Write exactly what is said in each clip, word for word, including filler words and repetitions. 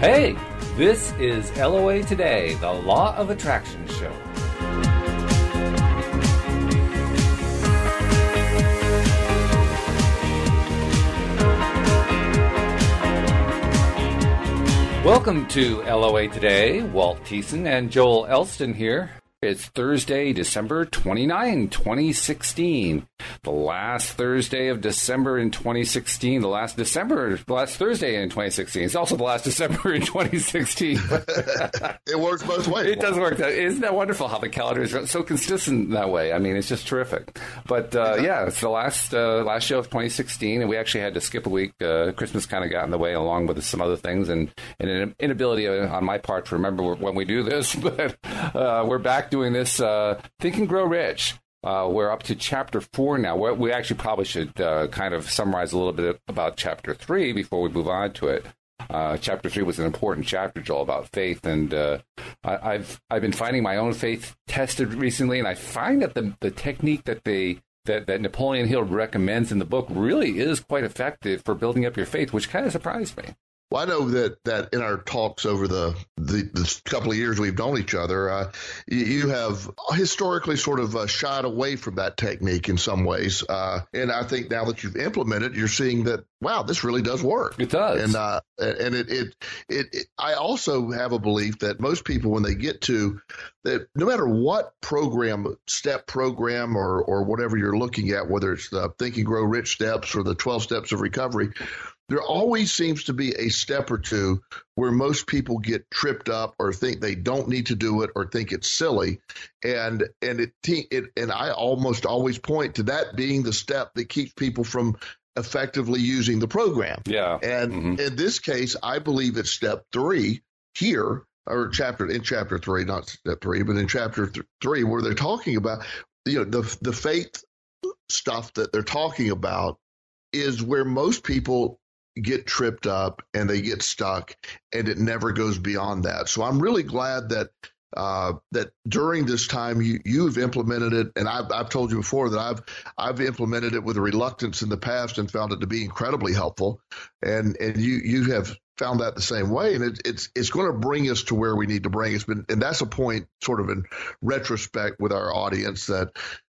Hey, this is L O A Today, the Law of Attraction show. Welcome to L O A Today. Walt Thiessen and Joel Elston here. It's Thursday, December twenty-ninth, twenty sixteen. The last Thursday of December in twenty sixteen. The last December, the last Thursday in twenty sixteen. It's also the last December in twenty sixteen. It works both ways. It does work. That, isn't that wonderful how the calendar is so consistent that way? I mean, it's just terrific. But uh, yeah, it's the last uh, last show of twenty sixteen, and we actually had to skip a week. Uh, Christmas kind of got in the way, along with some other things, and, and an inability on my part to remember when we do this. But uh, we're back doing this uh, Think and Grow Rich. Uh, we're up to chapter four now. We're, we actually probably should uh, kind of summarize a little bit about chapter three before we move on to it. Uh, chapter three was an important chapter, Joel, about faith, and uh, I, I've I've been finding my own faith tested recently, and I find that the the technique that they that, that Napoleon Hill recommends in the book really is quite effective for building up your faith, which kind of surprised me. Well, I know that, that in our talks over the, the, the couple of years we've known each other, uh, you, you have historically sort of uh, shied away from that technique in some ways. Uh, and I think now that you've implemented it, you're seeing that, wow, this really does work. It does. And uh, and it, it, it, it I also have a belief that most people, when they get to that, no matter what program, step program or, or whatever you're looking at, whether it's the Think and Grow Rich steps or the twelve steps of recovery, there always seems to be a step or two where most people get tripped up or think they don't need to do it or think it's silly. And and it, it and I almost always point to that being the step that keeps people from effectively using the program. Yeah. And mm-hmm. in this case, I believe it's step three here, or chapter in chapter three, not step three, but in chapter th- three, where they're talking about, you know, the the faith stuff that they're talking about is where most people get tripped up and they get stuck, and it never goes beyond that. So I'm really glad that uh, that during this time you you've implemented it, and I've I've told you before that I've I've implemented it with reluctance in the past and found it to be incredibly helpful, and and you you have found that the same way, and it, it's it's going to bring us to where we need to bring us. And that's a point, sort of in retrospect, with our audience, that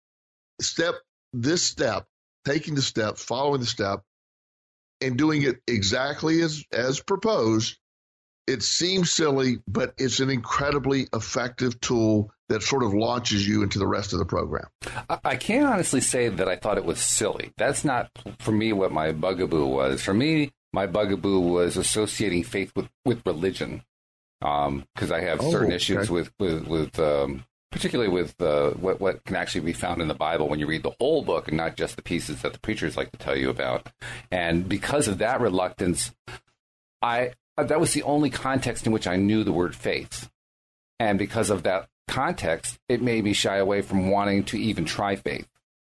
step this step, taking the step, following the step, and doing it exactly as, as proposed, it seems silly, but it's an incredibly effective tool that sort of launches you into the rest of the program. I can't honestly say that I thought it was silly. That's not, for me, what my bugaboo was. For me, my bugaboo was associating faith with, with religion, because um, I have oh, certain issues okay. with, with, with um, particularly with uh, what, what can actually be found in the Bible when you read the whole book and not just the pieces that the preachers like to tell you about. And because of that reluctance, I that was the only context in which I knew the word faith. And because of that context, it made me shy away from wanting to even try faith,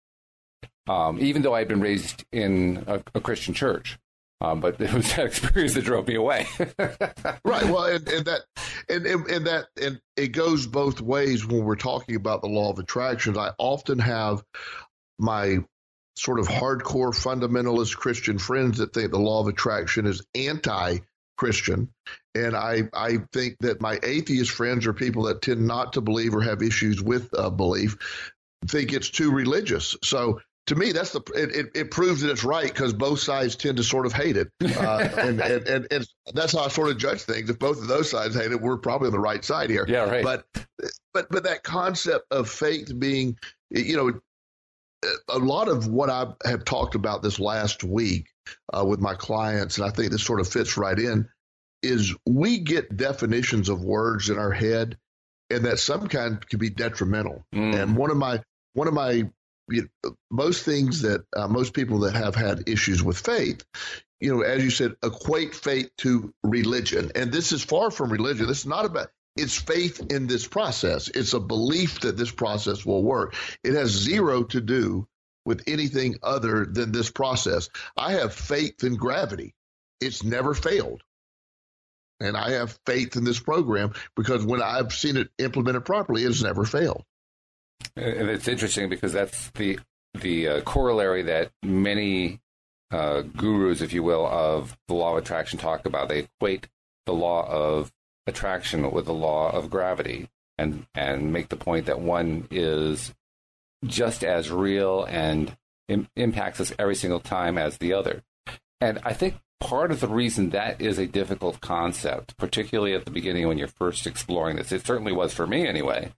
um, even though I'd been raised in a, a Christian church. Um, but it was that experience that drove me away. Right. Well, and, and that, and, and, and that, and it goes both ways when we're talking about the law of attraction. I often have my sort of hardcore fundamentalist Christian friends that think the law of attraction is anti-Christian. And I, I think that my atheist friends, or people that tend not to believe or have issues with uh, belief, think it's too religious. So to me, that's the it, it, it proves that it's right, because both sides tend to sort of hate it, uh, and, and, and and that's how I sort of judge things. If both of those sides hate it, we're probably on the right side here. Yeah, right. But but but that concept of faith being, you know, a lot of what I have talked about this last week uh, with my clients, and I think this sort of fits right in, is we get definitions of words in our head, and that some kind can be detrimental. Mm. And one of my one of my You know, most things that uh, most people that have had issues with faith, you know, as you said, equate faith to religion. And this is far from religion. This is not about, it's faith in this process. It's a belief that this process will work. It has zero to do with anything other than this process. I have faith in gravity. It's never failed. And I have faith in this program because when I've seen it implemented properly, it's never failed. And it's interesting because that's the the uh, corollary that many uh, gurus, if you will, of the law of attraction talk about. They equate the law of attraction with the law of gravity, and and make the point that one is just as real and im- impacts us every single time as the other. And I think part of the reason that is a difficult concept, particularly at the beginning when you're first exploring this, it certainly was for me anyway,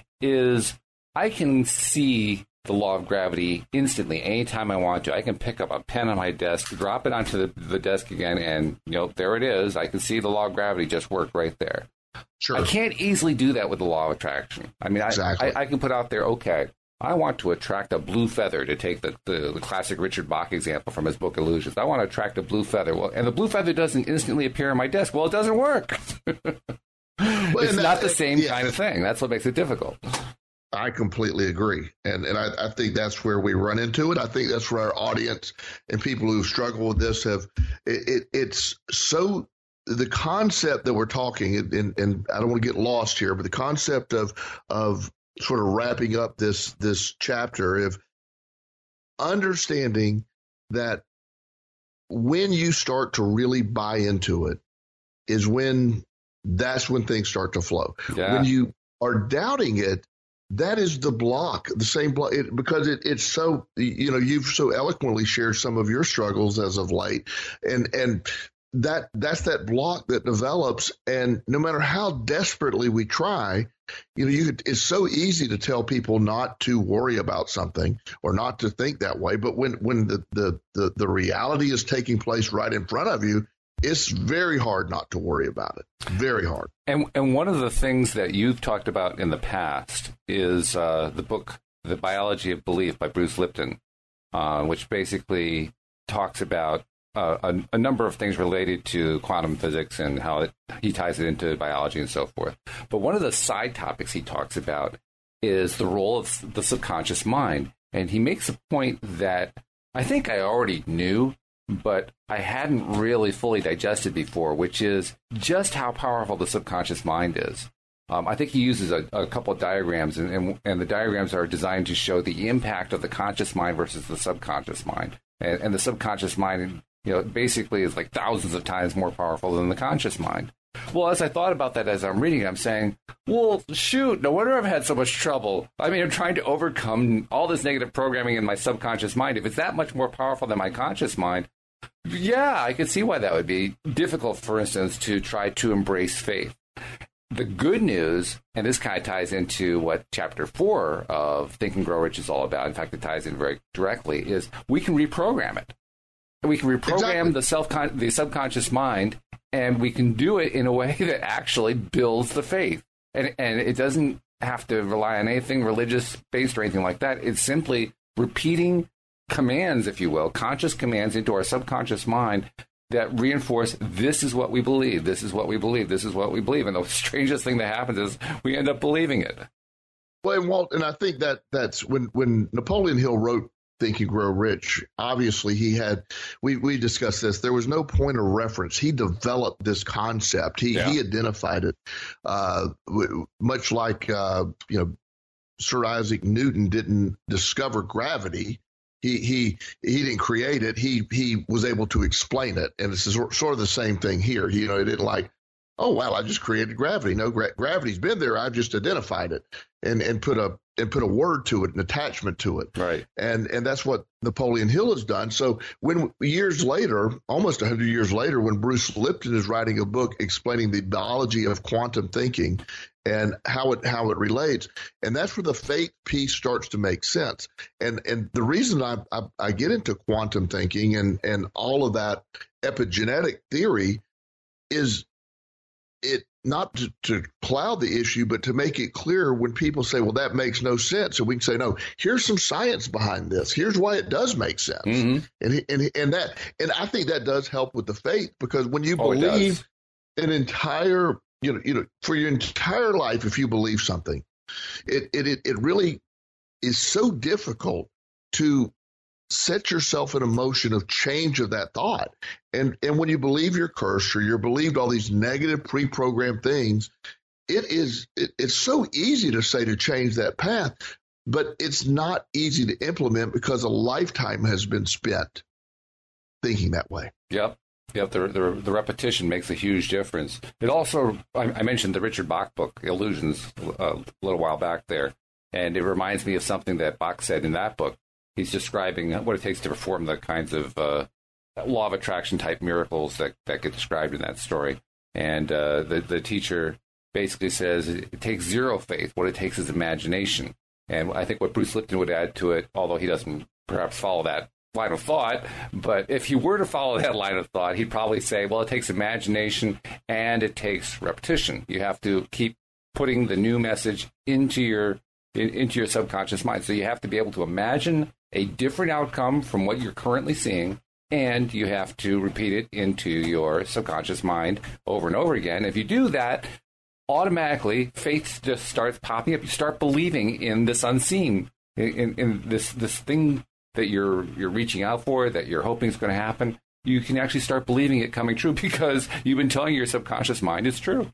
is I can see the law of gravity instantly anytime I want to. I can pick up a pen on my desk, drop it onto the, the desk again, and you know, there it is. I can see the law of gravity just work right there. Sure. I can't easily do that with the law of attraction. I mean, exactly. I, I, I can put out there, okay, I want to attract a blue feather, to take the, the, the classic Richard Bach example from his book Illusions. I want to attract a blue feather. Well, and the blue feather doesn't instantly appear on my desk. Well, it doesn't work. Well, it's not the same yeah. kind of thing. That's what makes it difficult. I completely agree. And and I, I think that's where we run into it. I think that's where our audience and people who struggle with this have, it, it, it's so, the concept that we're talking, and, and I don't want to get lost here, but the concept of, of sort of wrapping up this, this chapter of understanding that when you start to really buy into it is when, that's when things start to flow. Yeah. When you are doubting it, that is the block, the same block, it, because it, it's so, you know, you've so eloquently shared some of your struggles as of late, and and that that's that block that develops, and no matter how desperately we try, you know, you could, it's so easy to tell people not to worry about something or not to think that way, but when when the the the, the reality is taking place right in front of you, it's very hard not to worry about it. Very hard. And and one of the things that you've talked about in the past is uh, the book, The Biology of Belief by Bruce Lipton, uh, which basically talks about uh, a, a number of things related to quantum physics and how it, he ties it into biology and so forth. But one of the side topics he talks about is the role of the subconscious mind. And he makes a point that I think I already knew, but I hadn't really fully digested before, which is just how powerful the subconscious mind is. Um, I think he uses a, a couple of diagrams, and, and, and the diagrams are designed to show the impact of the conscious mind versus the subconscious mind. And, and the subconscious mind, you know, basically is like thousands of times more powerful than the conscious mind. Well, as I thought about that as I'm reading it, I'm saying, well, shoot, no wonder I've had so much trouble. I mean, I'm trying to overcome all this negative programming in my subconscious mind. If it's that much more powerful than my conscious mind, yeah, I could see why that would be difficult, for instance, to try to embrace faith. The good news, and this kind of ties into what chapter four of Think and Grow Rich is all about. In fact, it ties in very directly, is we can reprogram it. We can reprogram exactly. the self the subconscious mind, and we can do it in a way that actually builds the faith. And and it doesn't have to rely on anything religious-based or anything like that. It's simply repeating commands, if you will, conscious commands into our subconscious mind that reinforce this is what we believe, this is what we believe, this is what we believe. And the strangest thing that happens is we end up believing it. Well, and Walt, and I think that that's when, when Napoleon Hill wrote Think and Grow Rich, obviously he had, we, we discussed this, there was no point of reference. He developed this concept. He, yeah. he identified it, uh, much like, uh, you know, Sir Isaac Newton didn't discover gravity. He he he didn't create it. He he was able to explain it, and it's sort of the same thing here. You know, he didn't like, oh well, I just created gravity. No, gra- gravity's been there. I just identified it and and put a and put a word to it, an attachment to it. Right. And and that's what Napoleon Hill has done. So when years later, almost a hundred years later, when Bruce Lipton is writing a book explaining the biology of quantum thinking and how it how it relates, and that's where the faith piece starts to make sense. And and the reason I I, I get into quantum thinking and and all of that epigenetic theory is it not to, to cloud the issue, but to make it clear when people say, well, that makes no sense. And we can say, no, here's some science behind this. Here's why it does make sense. Mm-hmm. And, and, and that, and I think that does help with the faith, because when you oh, believe an entire, you know, you know, for your entire life, if you believe something, it, it, it, it really is so difficult to set yourself in a motion of change of that thought. And and when you believe you're cursed or you're believed all these negative pre-programmed things, it is it, it's so easy to say to change that path, but it's not easy to implement because a lifetime has been spent thinking that way. Yep. Yep, the, the the repetition makes a huge difference. It also, I, I mentioned the Richard Bach book, Illusions, a little while back there, and it reminds me of something that Bach said in that book. He's describing what it takes to perform the kinds of uh, law of attraction type miracles that, that get described in that story. And uh, the, the teacher basically says it takes zero faith. What it takes is imagination. And I think what Bruce Lipton would add to it, although he doesn't perhaps follow that line of thought, but if he were to follow that line of thought, he'd probably say, well, it takes imagination and it takes repetition. You have to keep putting the new message into your in, into your subconscious mind. So you have to be able to imagine a different outcome from what you're currently seeing, and you have to repeat it into your subconscious mind over and over again. If you do that, automatically faith just starts popping up. You start believing in this unseen, in, in this this thing that you're you're reaching out for, that you're hoping is going to happen. You can actually start believing it coming true because you've been telling your subconscious mind it's true.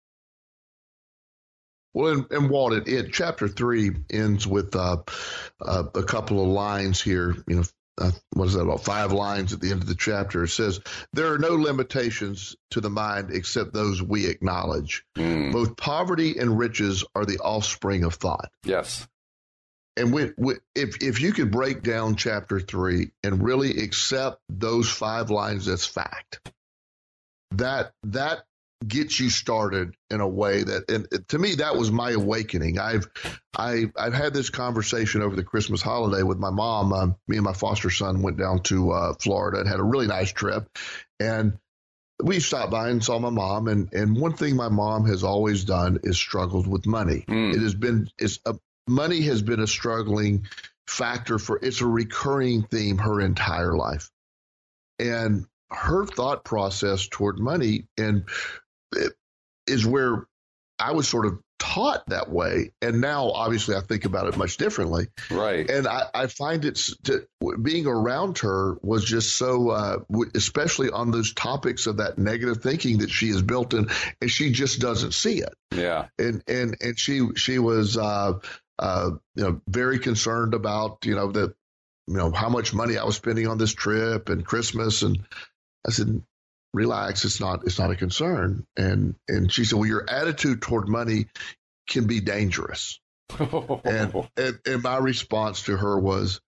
Well, and, and Walt, it, it, chapter three ends with uh, uh, a couple of lines here. You know, uh, what is that, about five lines at the end of the chapter? It says, there are no limitations to the mind except those we acknowledge. Mm. Both poverty and riches are the offspring of thought. Yes. And we, we, if if you could break down chapter three and really accept those five lines as fact, that that gets you started in a way that, and to me, that was my awakening. I've I I've had this conversation over the Christmas holiday with my mom. Um, me and my foster son went down to uh, Florida and had a really nice trip, and we stopped by and saw my mom. And and one thing my mom has always done is struggled with money. Mm. It has been it's a Money has been a struggling factor for, it's a recurring theme her entire life. And her thought process toward money and it is where I was sort of taught that way. And now, obviously, I think about it much differently. Right. And I, I find it's to, being around her was just so, uh, especially on those topics of that negative thinking that she has built in, and she just doesn't see it. Yeah. And, and, and she, she was, uh, Uh, you know, very concerned about, you know, that, you know, how much money I was spending on this trip and Christmas. And I said, relax, it's not, it's not a concern. And, and she said, well, your attitude toward money can be dangerous. and, and, and my response to her was,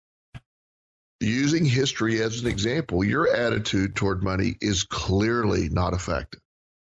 using history as an example, your attitude toward money is clearly not effective.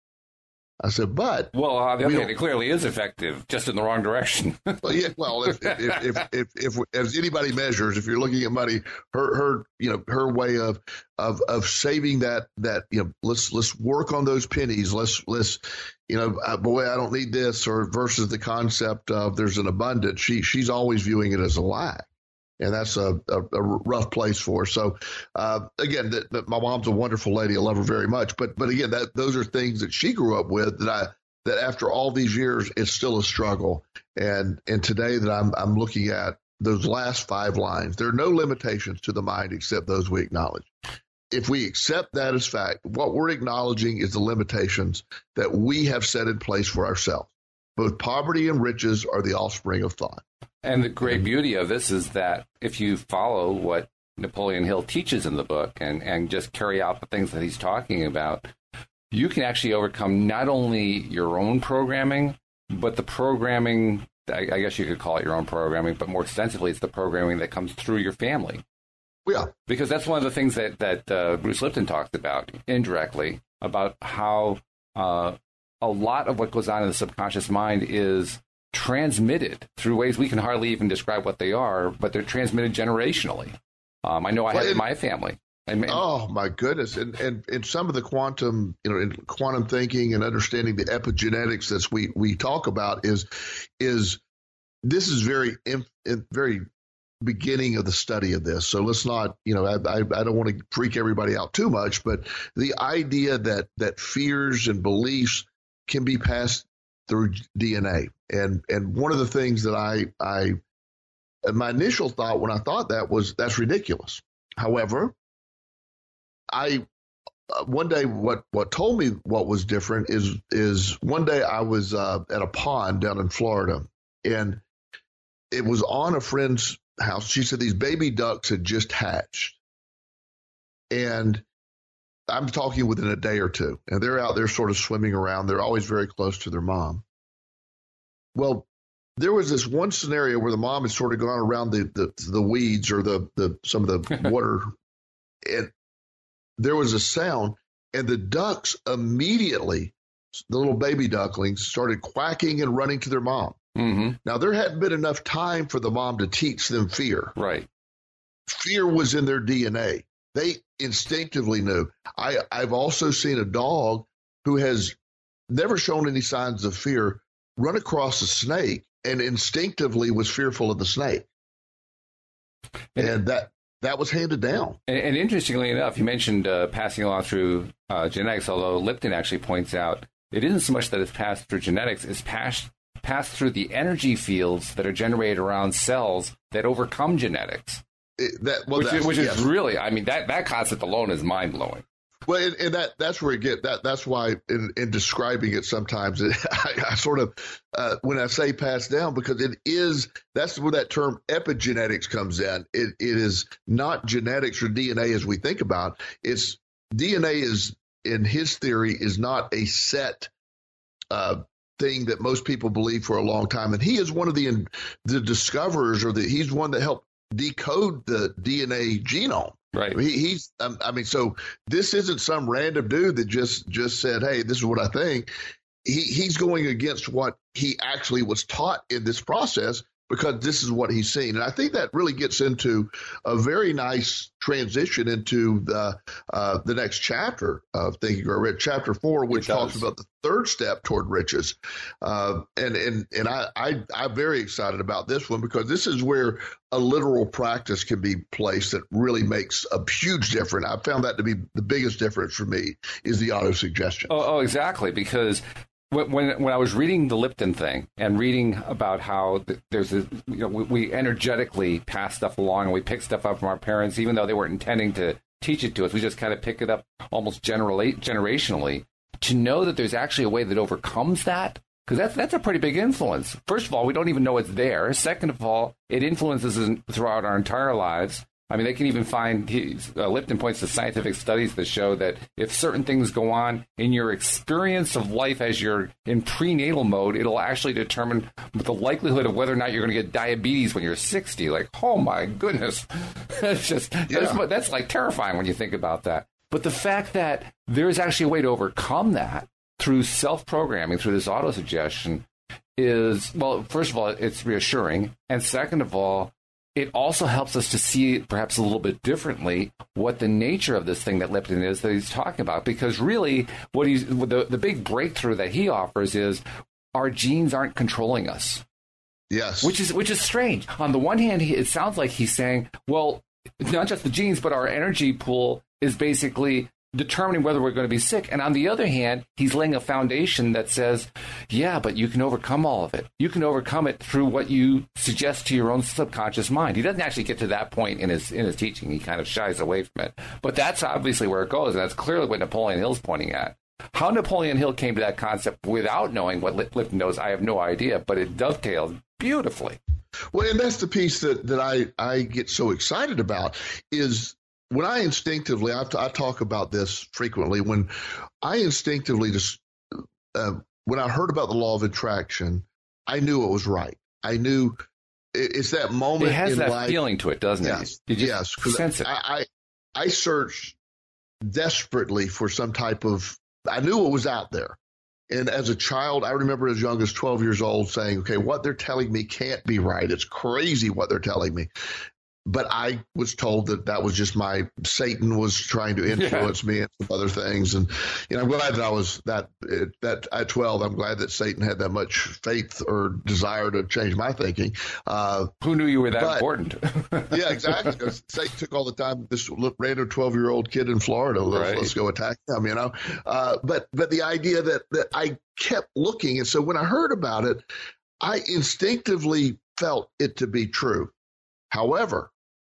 I said, but well, on the other hand, it clearly is effective, just in the wrong direction. well, yeah, well, if if, if if if as anybody measures, if you're looking at money, her her you know her way of of of saving that that you know let's let's work on those pennies. Let's let's you know uh, boy, I don't need this, or versus the concept of there's an abundance. She she's always viewing it as a lack. And that's a, a, a rough place for her. So, uh, again, that, that my mom's a wonderful lady. I love her very much. But, but again, that those are things that she grew up with that I that after all these years, it's still a struggle. And and today that I'm I'm looking at those last five lines, there are no limitations to the mind except those we acknowledge. If we accept that as fact, what we're acknowledging is the limitations that we have set in place for ourselves. Both poverty and riches are the offspring of thought. And the great beauty of this is that if you follow what Napoleon Hill teaches in the book and, and just carry out the things that he's talking about, you can actually overcome not only your own programming, but the programming, I, I guess you could call it your own programming, but more extensively, it's the programming that comes through your family. Yeah. Because that's one of the things that, that uh, Bruce Lipton talked about indirectly, about how uh, a lot of what goes on in the subconscious mind is transmitted through ways we can hardly even describe what they are, but they're transmitted generationally. Um, I know I well, have it in my family. And, and, oh my goodness! And and and some of the quantum, you know, in quantum thinking and understanding the epigenetics that we we talk about is is this is very very beginning of the study of this. So let's not, you know, I I, I don't want to freak everybody out too much, but the idea that that fears and beliefs can be passed through D N A. And and one of the things that I I my initial thought when I thought that was that's ridiculous. However, I uh, one day what what told me what was different is is one day I was uh, at a pond down in Florida, and it was on a friend's house. She said these baby ducks had just hatched, and I'm talking within a day or two, and they're out there sort of swimming around. They're always very close to their mom. Well, there was this one scenario where the mom had sort of gone around the the, the weeds or the, the some of the water, and there was a sound, and the ducks immediately, the little baby ducklings, started quacking and running to their mom. Mm-hmm. Now, there hadn't been enough time for the mom to teach them fear. Right. Fear was in their D N A. They instinctively knew. I, I've also seen a dog who has never shown any signs of fear run across a snake and instinctively was fearful of the snake. And, and that that was handed down. And, and interestingly enough, you mentioned uh, passing along through uh, genetics, although Lipton actually points out it isn't so much that it's passed through genetics, it's passed, passed through the energy fields that are generated around cells that overcome genetics. It, that, well, which is, which yes. is really, I mean, that, that concept alone is mind-blowing. Well, and, and that that's where it get that that's why in, in describing it sometimes it, I, I sort of uh, when I say passed down, because it is that's where that term epigenetics comes in. It it is not genetics or D N A as we think about. It's D N A is in his theory is not a set uh, thing that most people believe for a long time, and he is one of the the discoverers, or the he's one that helped decode the D N A genome. Right. He, he's, um, I mean, so this isn't some random dude that just just said, "Hey, this is what I think." He he's going against what he actually was taught in this process, because this is what he's seen. And I think that really gets into a very nice transition into the uh, the next chapter of Think and Grow Rich, chapter four, which talks about the third step toward riches. Uh, and and and I, I I'm very excited about this one, because this is where a literal practice can be placed that really makes a huge difference. I found that to be the biggest difference for me is the auto-suggestion. Oh, oh exactly, because When, when when I was reading the Lipton thing and reading about how there's a, you know, we, we energetically pass stuff along and we pick stuff up from our parents, even though they weren't intending to teach it to us, we just kind of pick it up almost generally, generationally. To know that there's actually a way that overcomes that, because that's that's a pretty big influence. First of all, we don't even know it's there. Second of all, it influences us throughout our entire lives. I mean, they can even find, he, uh, Lipton points to scientific studies that show that if certain things go on in your experience of life as you're in prenatal mode, it'll actually determine the likelihood of whether or not you're going to get diabetes when you're sixty. Like, oh my goodness. That's just, yeah. that's, that's like terrifying when you think about that. But the fact that there's actually a way to overcome that through self-programming, through this auto-suggestion is, well, first of all, it's reassuring. And second of all, it also helps us to see perhaps a little bit differently what the nature of this thing that Lipton is that he's talking about. Because really, what he's the, the big breakthrough that he offers is our genes aren't controlling us. Yes. Which is which is strange. On the one hand, he, it sounds like he's saying, well, not just the genes, but our energy pool is basically determining whether we're going to be sick. And on the other hand, he's laying a foundation that says, yeah, but you can overcome all of it. You can overcome it through what you suggest to your own subconscious mind. He doesn't actually get to that point in his in his teaching. He kind of shies away from it. But that's obviously where it goes, and that's clearly what Napoleon Hill's pointing at. How Napoleon Hill came to that concept without knowing what Lipton knows, I have no idea, but it dovetails beautifully. Well, and that's the piece that, that I, I get so excited about is when I instinctively, I, I talk about this frequently, when I instinctively just, uh, when I heard about the law of attraction, I knew it was right. I knew it, it's that moment. It has in that life, feeling to it, doesn't yes, it? You yes, just sense it. I, I, I searched desperately for some type of, I knew it was out there. And as a child, I remember as young as twelve years old saying, okay, what they're telling me can't be right. It's crazy what they're telling me. But I was told that that was just my Satan was trying to influence yeah. me and some other things. And, you know, I'm glad that I was that, that at twelve, I'm glad that Satan had that much faith or desire to change my thinking. Uh, Who knew you were that but, important? yeah, exactly. Because Satan took all the time. This random twelve year old kid in Florida, let's, right. let's go attack him, you know. Uh, but, but the idea that, that I kept looking. And so when I heard about it, I instinctively felt it to be true. However,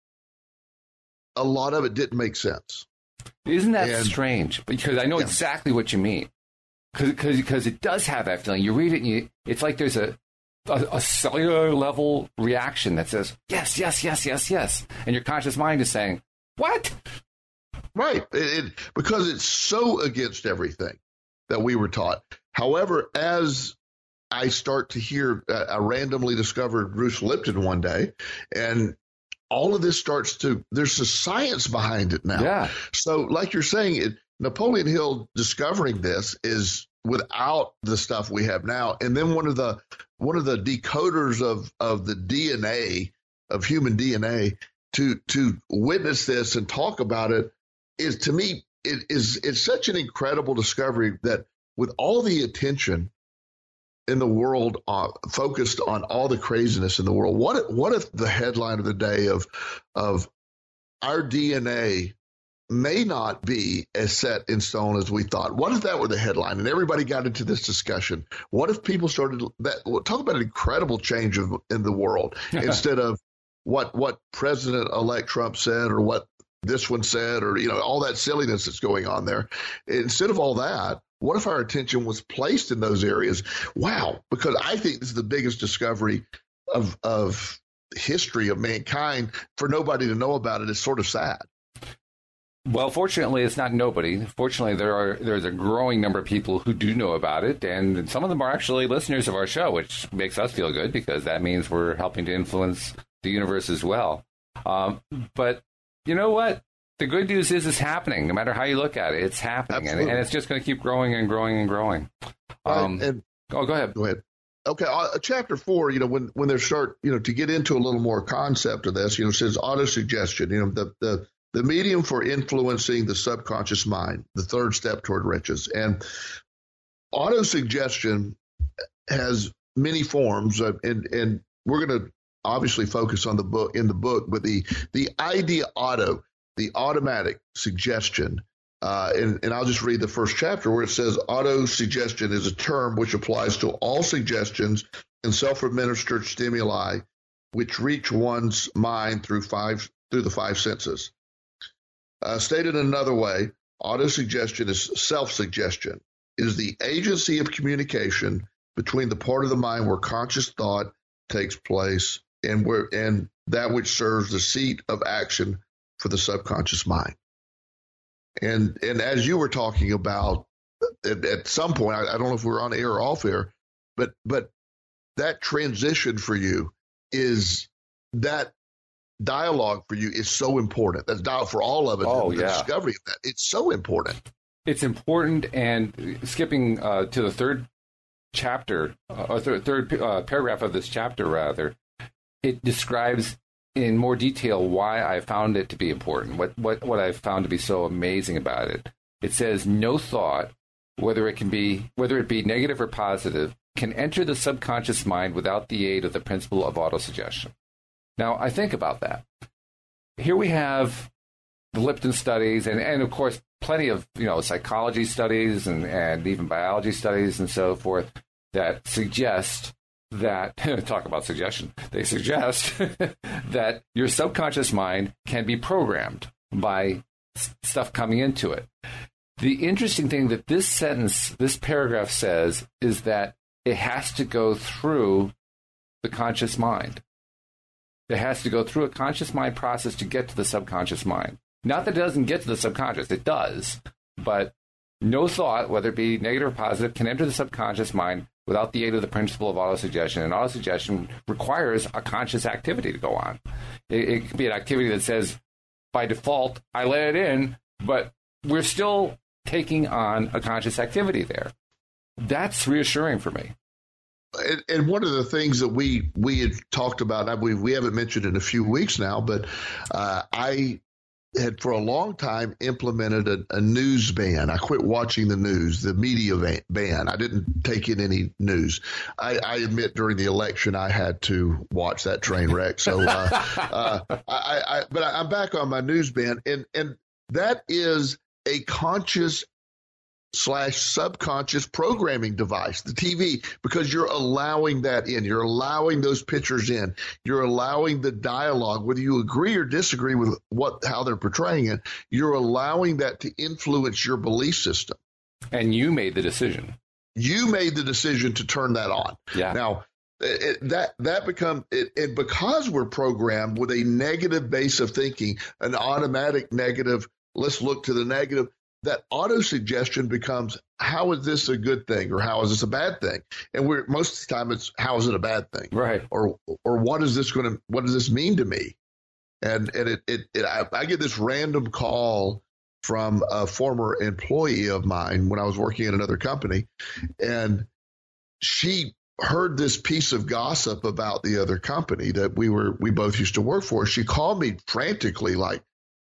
a lot of it didn't make sense. Isn't that and, strange? Because I know yeah. exactly what you mean. Because it does have that feeling. You read it and you, it's like there's a, a, a cellular level reaction that says, yes, yes, yes, yes, yes. And your conscious mind is saying, what? Right. It, it, because it's so against everything that we were taught. However, as I start to hear, uh, I randomly discovered Bruce Lipton one day, and all of this starts to, there's a science behind it now. Yeah. So like you're saying, it, Napoleon Hill discovering this is without the stuff we have now. And then one of the, one of the decoders of, of the D N A, of human D N A, to, to witness this and talk about it is, to me, it is, it's such an incredible discovery that with all the attention in the world uh, focused on all the craziness in the world, what if, what if the headline of the day of of our D N A may not be as set in stone as we thought? What if that were the headline and everybody got into this discussion? What if people started that? Talk about an incredible change of, in the world instead of what what President-elect Trump said or what this one said, or, you know, all that silliness that's going on there. Instead of all that, what if our attention was placed in those areas? Wow, because I think this is the biggest discovery of of history of mankind. For nobody to know about it is sort of sad. Well, fortunately, it's not nobody. Fortunately, there are there's a growing number of people who do know about it, and some of them are actually listeners of our show, which makes us feel good because that means we're helping to influence the universe as well. Um, but you know what? The good news is it's happening. No matter how you look at it, it's happening, and, and it's just going to keep growing and growing and growing. Um, right, and, oh, go ahead. Go ahead. Okay, uh, chapter four. You know, when when they start, you know, to get into a little more concept of this, you know, it says autosuggestion. You know, the the the medium for influencing the subconscious mind, the third step toward riches, and autosuggestion has many forms, uh, and and we're going to obviously focus on the book in the book, but the the idea auto. The automatic suggestion, uh, and, and I'll just read the first chapter where it says auto-suggestion is a term which applies to all suggestions and self-administered stimuli which reach one's mind through five through the five senses. Uh, stated another way, auto-suggestion is self-suggestion. It is the agency of communication between the part of the mind where conscious thought takes place and where and that which serves the seat of action for the subconscious mind. And and as you were talking about at, at some point, I, I don't know if we're on air or off air, but but that transition for you is that dialogue for you is so important. That's dialogue for all of us. Oh, the yeah. discovery of that. It's so important. It's important. And skipping uh, to the third chapter, uh, or th- third uh, paragraph of this chapter, rather, it describes in more detail why I found it to be important, what, what, what I found to be so amazing about it. It says, no thought, whether it can be, whether it be negative or positive, can enter the subconscious mind without the aid of the principle of autosuggestion. Now, I think about that. Here we have the Lipton studies, and, and of course, plenty of, you know, psychology studies and, and even biology studies and so forth that suggest that, talk about suggestion, they suggest that your subconscious mind can be programmed by s- stuff coming into it. The interesting thing that this sentence, this paragraph says, is that it has to go through the conscious mind. It has to go through a conscious mind process to get to the subconscious mind. Not that it doesn't get to the subconscious, it does, but no thought, whether it be negative or positive, can enter the subconscious mind without the aid of the principle of autosuggestion. And autosuggestion requires a conscious activity to go on. It, it can be an activity that says, by default, I let it in, but we're still taking on a conscious activity there. That's reassuring for me. And, and one of the things that we we had talked about, we we haven't mentioned in a few weeks now, but uh, I had for a long time implemented a, a news ban. I quit watching the news, the media ban. I didn't take in any news. I, I admit during the election I had to watch that train wreck. So, uh, uh, I, I, but I, I'm back on my news ban, and and that is a conscious slash subconscious programming device, the T V, because you're allowing that in. You're allowing those pictures in. You're allowing the dialogue, whether you agree or disagree with what how they're portraying it, you're allowing that to influence your belief system. And you made the decision. You made the decision to turn that on. Yeah. Now, it, that that become it, it because we're programmed with a negative base of thinking, an automatic negative let's look to the negative. That auto-suggestion becomes, how is this a good thing or how is this a bad thing? And we're most of the time it's, how is it a bad thing? Right. Or or what is this going to, what does this mean to me? And and it, it, it I, I get this random call from a former employee of mine when I was working at another company, and she heard this piece of gossip about the other company that we were we both used to work for. She called me frantically like,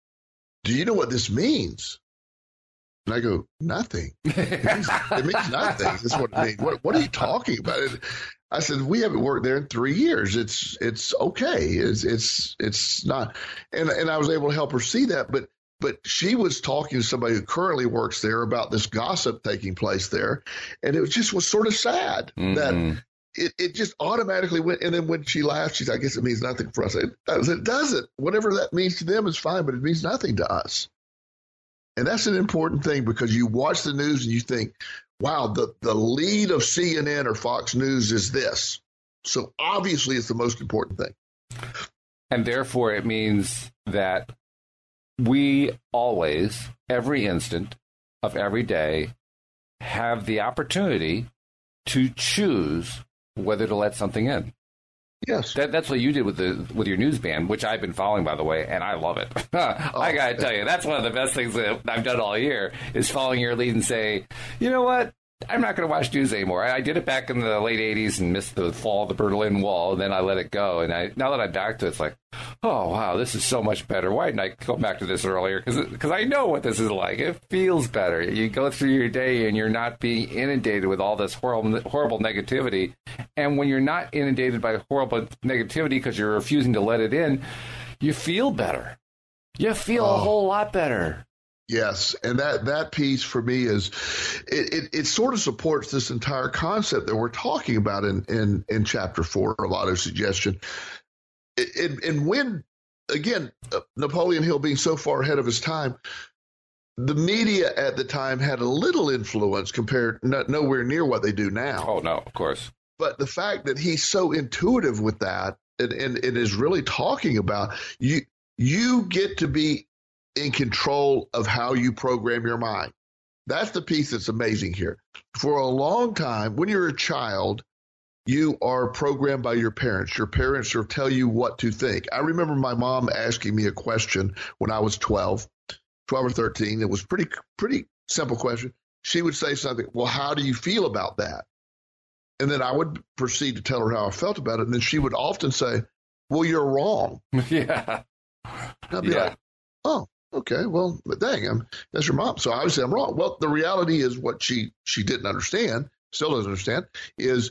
do you know what this means? And I go, nothing. It means, it means nothing. That's what it means. What, what are you talking about? And I said, we haven't worked there in three years. It's it's okay. It's it's it's not. And and I was able to help her see that. But but she was talking to somebody who currently works there about this gossip taking place there, and it was just was sort of sad mm-hmm. that it, it just automatically went. And then when she laughed, she said, I guess it means nothing for us. It, it doesn't. Whatever that means to them is fine, but it means nothing to us. And that's an important thing because you watch the news and you think, wow, the, the lead of C N N or Fox News is this. So obviously it's the most important thing. And therefore it means that we always, every instant of every day, have the opportunity to choose whether to let something in. Yes, that, that's what you did with the with your news band, which I've been following, by the way, and I love it. I oh, gotta tell you, that's one of the best things that I've done all year is following your lead and say, you know what, I'm not going to watch news anymore. I, I did it back in the late eighties and missed the fall of the Berlin Wall, and then I let it go. And I now that I'm back to it, it's like, oh wow, this is so much better. Why didn't I go back to this earlier? Because because I know what this is like. It feels better. You go through your day and you're not being inundated with all this horrible horrible negativity. And when you're not inundated by horrible negativity because you're refusing to let it in, you feel better. You feel oh. a whole lot better. Yes, and that, that piece for me is it, it, it sort of supports this entire concept that we're talking about in, in, in chapter four of autosuggestion. It, it, and when, again, Napoleon Hill being so far ahead of his time, the media at the time had a little influence compared, no, nowhere near what they do now. Oh, no, of course. But the fact that he's so intuitive with that and, and, and is really talking about you, you get to be in control of how you program your mind. That's the piece that's amazing here. For a long time, when you're a child, you are programmed by your parents. Your parents will tell you what to think. I remember my mom asking me a question when I was twelve, twelve or thirteen. It was pretty, pretty simple question. She would say something, well, how do you feel about that? And then I would proceed to tell her how I felt about it. And then she would often say, well, you're wrong. Yeah. I'd be yeah. like, oh. Okay, well, dang, I'm, that's your mom. So obviously I'm wrong. Well, the reality is what she, she didn't understand, still doesn't understand, is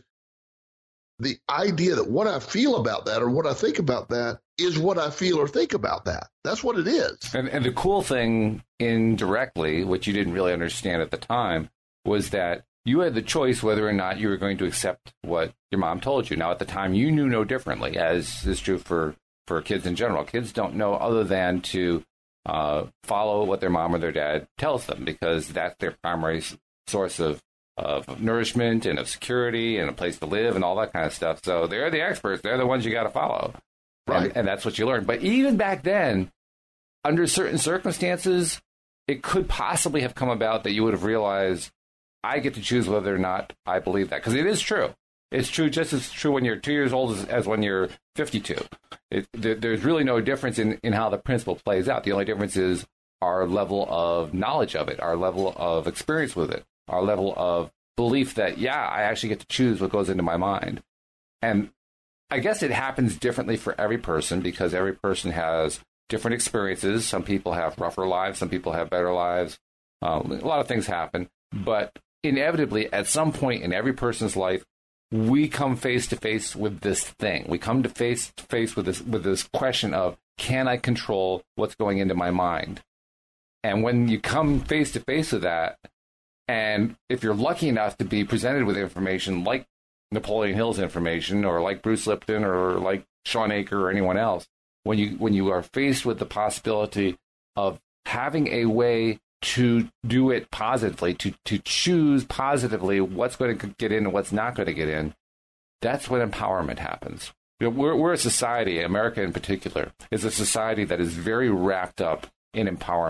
the idea that what I feel about that or what I think about that is what I feel or think about that. That's what it is. And, and the cool thing indirectly, which you didn't really understand at the time, was that you had the choice whether or not you were going to accept what your mom told you. Now, at the time, you knew no differently, as is true for, for kids in general. Kids don't know other than to Uh, follow what their mom or their dad tells them because that's their primary s- source of, of nourishment and of security and a place to live and all that kind of stuff. So they're the experts. They're the ones you got to follow. Right. And, and that's what you learn. But even back then, under certain circumstances, it could possibly have come about that you would have realized, I get to choose whether or not I believe that. Because it is true. It's true, just as true when you're two years old as, as when you're fifty-two. It, there, there's really no difference in, in how the principle plays out. The only difference is our level of knowledge of it, our level of experience with it, our level of belief that, yeah, I actually get to choose what goes into my mind. And I guess it happens differently for every person because every person has different experiences. Some people have rougher lives. Some people have better lives. Uh, a lot of things happen. But inevitably, at some point in every person's life, we come face to face with this thing. We come to face to face with this with this question of, can I control what's going into my mind? And when you come face to face with that, and if you're lucky enough to be presented with information like Napoleon Hill's information, or like Bruce Lipton, or like Sean Aker, or anyone else, when you when you are faced with the possibility of having a way to do it positively, to, to choose positively what's going to get in and what's not going to get in, that's when empowerment happens. You know, we're, we're a society, America in particular, is a society that is very wrapped up in empowerment.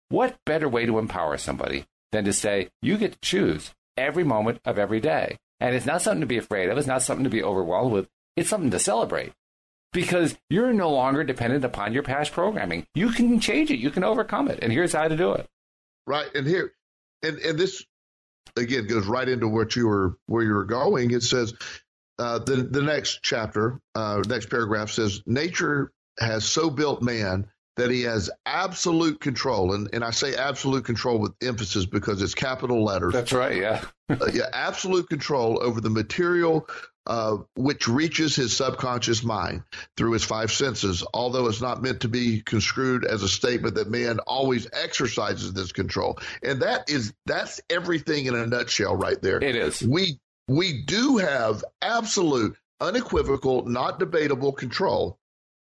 What better way to empower somebody than to say, you get to choose every moment of every day. And it's not something to be afraid of. It's not something to be overwhelmed with. It's something to celebrate because you're no longer dependent upon your past programming. You can change it. You can overcome it. And here's how to do it. Right. And here, and, and this, again, goes right into what you were, where you were going. It says, uh, the, the next chapter, uh, next paragraph says, nature has so built man that he has absolute control. And, and I say absolute control with emphasis because it's capital letters. That's right, yeah. uh, yeah, absolute control over the material uh, which reaches his subconscious mind through his five senses, although it's not meant to be construed as a statement that man always exercises this control. And that is, that's everything in a nutshell right there. It is. We, we do have absolute, unequivocal, not debatable control.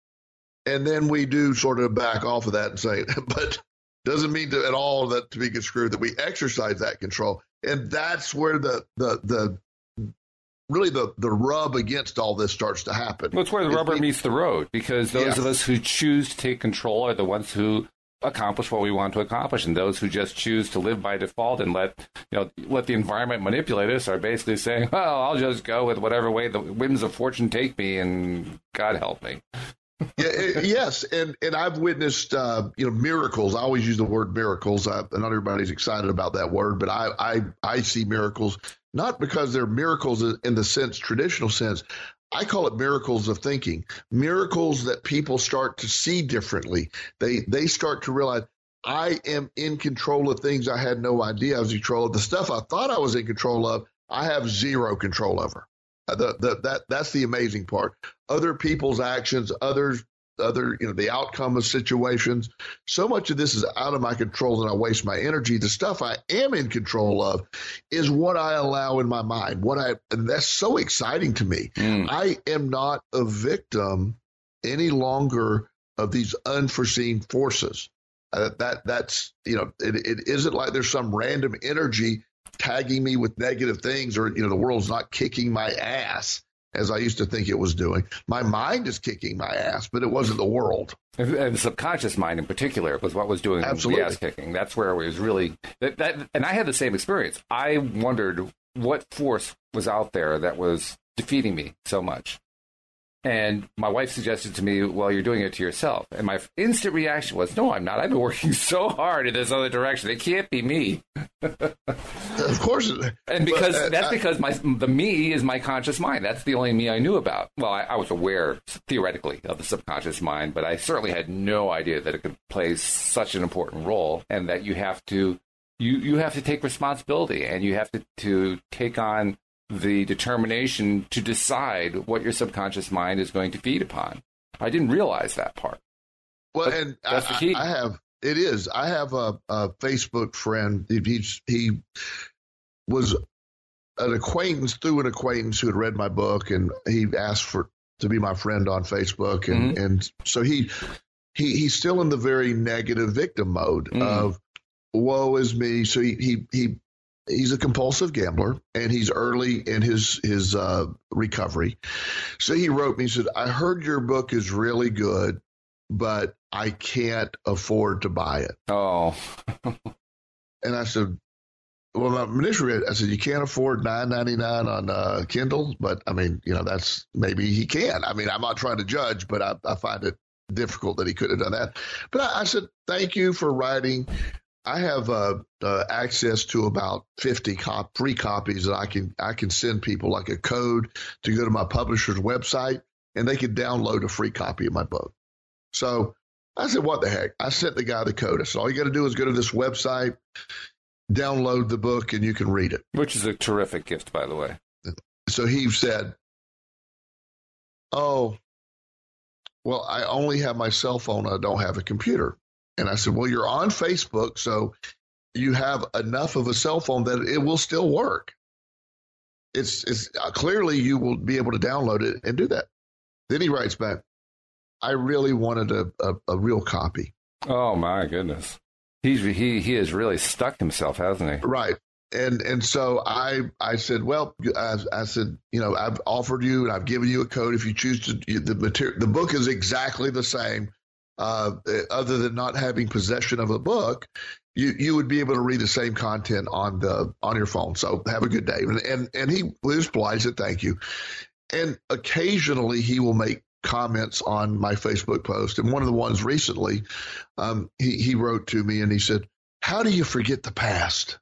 And then we do sort of back off of that and say, but doesn't mean to, at all that to be construed that we exercise that control. And that's where the the the really the, the rub against all this starts to happen. Well, it's where the rubber we, meets the road, because those yeah. of us who choose to take control are the ones who accomplish what we want to accomplish, and those who just choose to live by default and let you know let the environment manipulate us are basically saying, well, I'll just go with whatever way the winds of fortune take me, and God help me. yeah, it, yes, and and I've witnessed uh, you know miracles. I always use the word miracles. I, not everybody's excited about that word, but I, I I see miracles not because they're miracles in the sense traditional sense. I call it miracles of thinking, miracles that people start to see differently. They they start to realize I am in control of things I had no idea I was in control of. The stuff I thought I was in control of, I have zero control over. The, the, that that's the amazing part. Other people's actions, others, other you know, the outcome of situations. So much of this is out of my control, and I waste my energy. The stuff I am in control of is what I allow in my mind. What I and that's so exciting to me. Mm. I am not a victim any longer of these unforeseen forces. Uh, that that's you know, it, it isn't like there's some random energy tagging me with negative things, or, you know, the world's not kicking my ass as I used to think it was doing. My mind is kicking my ass, but it wasn't the world. And the subconscious mind in particular was what was doing Absolutely. the ass kicking. That's where it was really, that, that, and I had the same experience. I wondered what force was out there that was defeating me so much. And my wife suggested to me, well, you're doing it to yourself. And my instant reaction was, no, I'm not. I've been working so hard in this other direction. It can't be me. Of course. And because but, uh, that's I, because my the me is my conscious mind. That's the only me I knew about. Well, I, I was aware, theoretically, of the subconscious mind, but I certainly had no idea that it could play such an important role, and that you have to you, you have to take responsibility, and you have to, to take on the determination to decide what your subconscious mind is going to feed upon. I didn't realize that part. Well, but and that's I, the key. I have, it is, I have a, a Facebook friend. He's, he was an acquaintance through an acquaintance who had read my book, and he asked for, to be my friend on Facebook. And, mm-hmm. and so he, he, he's still in the very negative victim mode mm. of woe is me. So he, he, he, He's a compulsive gambler, and he's early in his his uh, recovery. So he wrote me, he said, I heard your book is really good, but I can't afford to buy it. Oh. And I said, well, my initial, I said, you can't afford nine ninety-nine on uh, Kindle, but I mean, you know, that's maybe he can. I mean, I'm not trying to judge, but I, I find it difficult that he could have done that. But I, I said, thank you for writing. I have uh, uh, access to about fifty cop- free copies that I can I can send people, like a code to go to my publisher's website, and they can download a free copy of my book. So I said, what the heck? I sent the guy the code. I said, all you got to do is go to this website, download the book, and you can read it. Which is a terrific gift, by the way. So he said, oh, well, I only have my cell phone. I don't have a computer. And I said, well, you're on Facebook, so you have enough of a cell phone that it will still work. It's, it's uh, clearly you will be able to download it and do that. Then he writes back, I really wanted a, a, a real copy. Oh, my goodness. He's, he he has really stuck himself, hasn't he? Right. And and so I I said, well, I, I said, you know, I've offered you and I've given you a code if you choose to. The material, the book is exactly the same. uh, other than not having possession of a book, you, you would be able to read the same content on the on your phone. So have a good day. And and, and he was polite, said thank you. And occasionally he will make comments on my Facebook post. And one of the ones recently, um, he, he wrote to me and he said, how do you forget the past?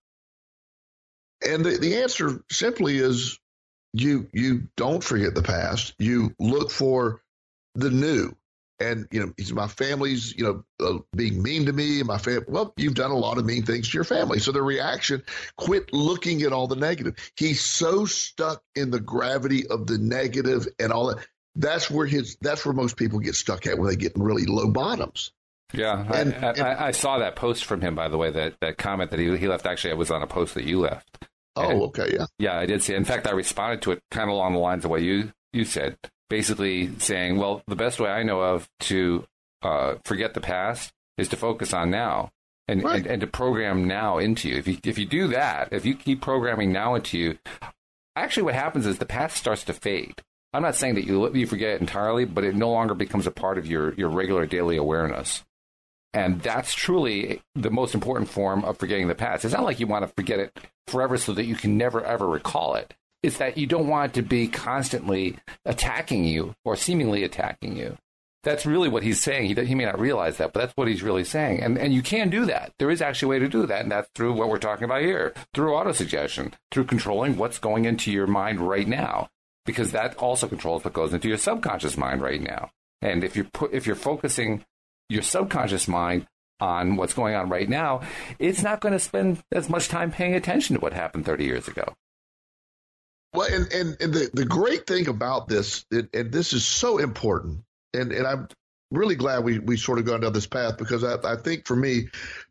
And the, the answer simply is you you don't forget the past. You look for the new. And, you know, he's my family's, you know, uh, being mean to me and my family. Well, you've done a lot of mean things to your family. So the reaction, quit looking at all the negative. He's so stuck in the gravity of the negative and all that. That's where his, that's where most people get stuck at when they get in really low bottoms. Yeah. And, I, I, and, I saw that post from him, by the way, that, that comment that he, he left. Actually, I was on a post that you left. Oh, and, okay. Yeah. Yeah, I did see it. In fact, I responded to it kind of along the lines of what you, you said. Basically saying, well, the best way I know of to uh, forget the past is to focus on now and, right. and, and to program now into you. If you if you do that, if you keep programming now into you, actually what happens is the past starts to fade. I'm not saying that you you forget it entirely, but it no longer becomes a part of your, your regular daily awareness. And that's truly the most important form of forgetting the past. It's not like you want to forget it forever so that you can never, ever recall it. It's that you don't want it to be constantly attacking you or seemingly attacking you. That's really what he's saying. He, he may not realize that, but that's what he's really saying. And and you can do that. There is actually a way to do that, and that's through what we're talking about here, through autosuggestion, through controlling what's going into your mind right now, because that also controls what goes into your subconscious mind right now. And if you're put, if you're focusing your subconscious mind on what's going on right now, it's not going to spend as much time paying attention to what happened thirty years ago. Well, and, and, and the, the great thing about this, and, and this is so important, and, and I'm really glad we, we sort of gone down this path, because I, I think for me,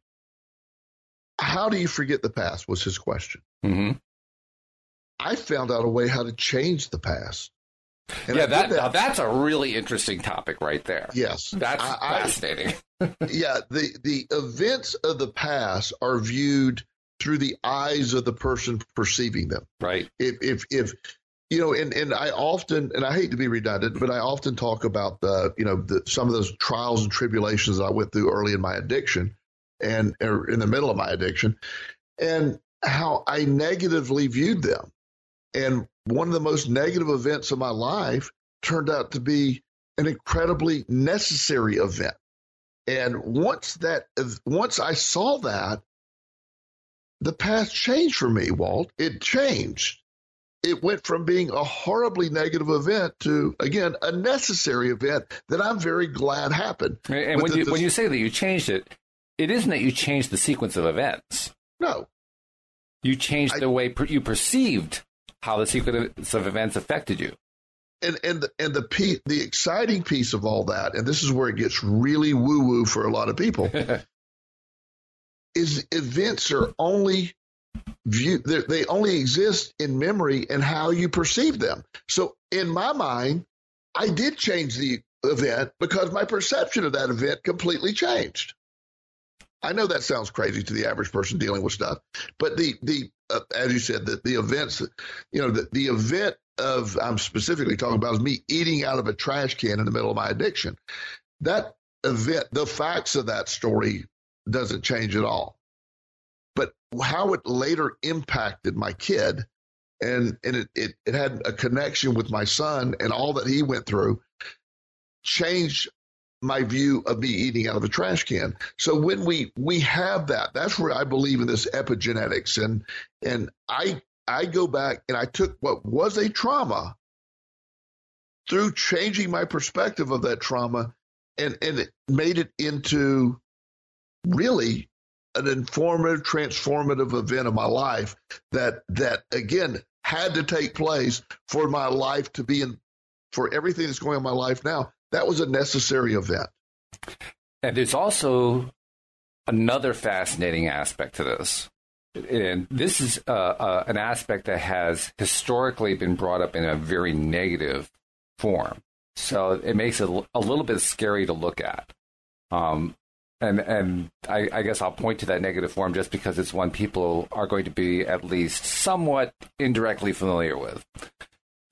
how do you forget the past was his question. Mm-hmm. I found out a way how to change the past. And yeah, that, that. Now that's a really interesting topic right there. Yes. That's I, fascinating. I, yeah, the, the events of the past are viewed through the eyes of the person perceiving them. Right. If, if, if, you know, and, and I often, and I hate to be redundant, but I often talk about the, you know, the, some of those trials and tribulations that I went through early in my addiction and or in the middle of my addiction, and how I negatively viewed them. And one of the most negative events of my life turned out to be an incredibly necessary event. And once that, once I saw that, the past changed for me, Walt. It changed. It went from being a horribly negative event to, again, a necessary event that I'm very glad happened. And when the, you the, when you say that you changed it, it isn't that you changed the sequence of events. No. You changed I, the way per, you perceived how the sequence of events affected you. And and the, and the piece, the exciting piece of all that, and this is where it gets really woo-woo for a lot of people, is events are only view they only exist in memory and how you perceive them. So in my mind, I did change the event because my perception of that event completely changed. I know that sounds crazy to the average person dealing with stuff, but the the uh, as you said, the, the events, you know, the, the event of I'm specifically talking about is me eating out of a trash can in the middle of my addiction. That event, the facts of that story doesn't change at all. But how it later impacted my kid, and, and it, it, it had a connection with my son and all that he went through, changed my view of me eating out of a trash can. So when we we have that, that's where I believe in this epigenetics. And and I I go back and I took what was a trauma through changing my perspective of that trauma, and, and it made it into really an informative, transformative event of my life that that again had to take place for my life to be in, for everything that's going on in my life now. That was a necessary event. And there's also another fascinating aspect to this. And this is uh, uh, an aspect that has historically been brought up in a very negative form. So it makes it a little bit scary to look at. Um, and and I, I guess I'll point to that negative form just because it's one people are going to be at least somewhat indirectly familiar with.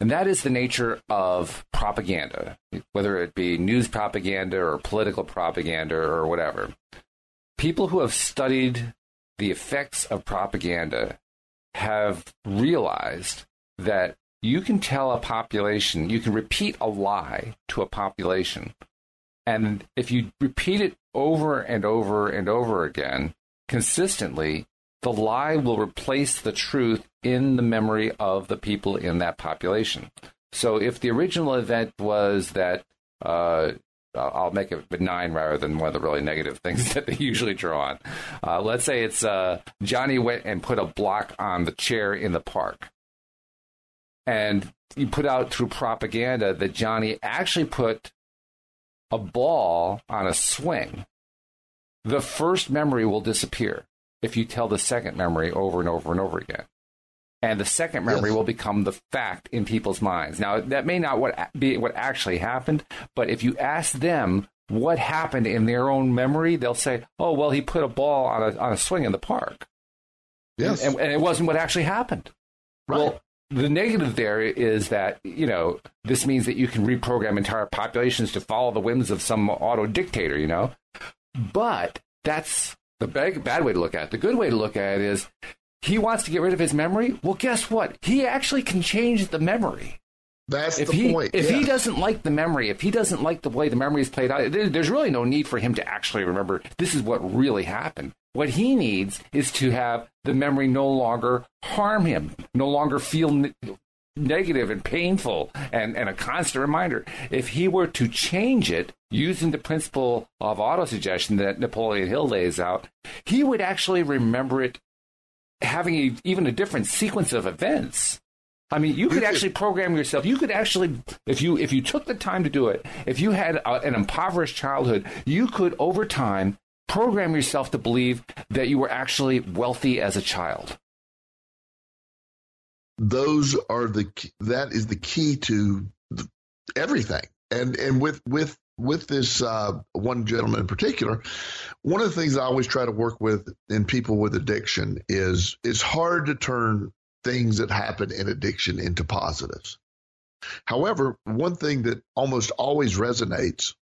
And that is the nature of propaganda, whether it be news propaganda or political propaganda or whatever. People who have studied the effects of propaganda have realized that you can tell a population, you can repeat a lie to a population, and if you repeat it over and over and over again, consistently, the lie will replace the truth in the memory of the people in that population. So if the original event was that, uh, I'll make it benign rather than one of the really negative things that they usually draw on. Uh, let's say it's uh, Johnny went and put a block on the chair in the park. And you put out through propaganda that Johnny actually put a ball on a swing. The first memory will disappear if you tell the second memory over and over and over again. And the second memory yes. will become the fact in people's minds. Now, that may not what be what actually happened, but if you ask them what happened in their own memory, they'll say, oh, well, he put a ball on a on a swing in the park. Yes. And, and it wasn't what actually happened. Right. Well, the negative there is that, you know, this means that you can reprogram entire populations to follow the whims of some auto dictator, you know. But that's the bad, bad way to look at it. The good way to look at it is he wants to get rid of his memory. Well, guess what? He actually can change the memory. That's if the he, point. If yeah. he doesn't like the memory, if he doesn't like the way the memory is played out, there, there's really no need for him to actually remember this is what really happened. What he needs is to have the memory no longer harm him, no longer feel ne- negative and painful and, and a constant reminder. If he were to change it using the principle of autosuggestion that Napoleon Hill lays out, he would actually remember it having a, even a different sequence of events. I mean, you could actually program yourself. You could actually, if you if you took the time to do it, if you had a, an impoverished childhood, you could, over time, program yourself to believe that you were actually wealthy as a child. Those are the that is the key to everything. And and with with with this uh, one gentleman in particular, one of the things I always try to work with in people with addiction is it's hard to turn things that happen in addiction into positives. However, one thing that almost always resonates